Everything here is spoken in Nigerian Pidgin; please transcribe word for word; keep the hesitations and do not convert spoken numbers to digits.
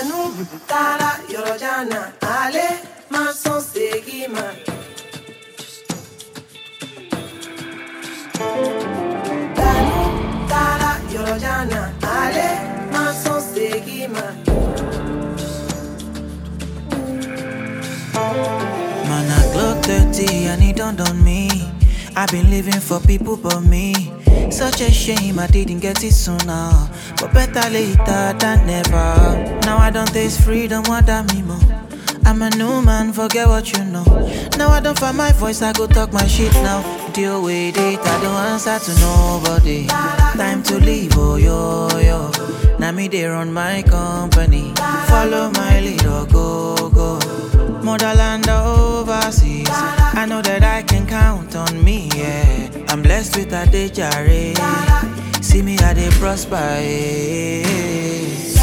Danu, Tara, Yorojana, Ale, Mason Segima. Danu, Tara, Yorojana, Ale, Mason Segima. Man, I clock thirty and it dawned on me. I've been living for people but me. Such a shame I didn't get it sooner. But better later than never. Now I don't taste freedom, what I mean more. I'm a new man, forget what you know. Now I don't find my voice, I go talk my shit now. Deal with it, I don't answer to nobody. Time to leave, oh yo yo. Now me they run my company. Follow my lead or go go. Motherland or overseas, I know that I can count on me, yeah. I'm blessed with a day jare. See me how they prosper, yeah.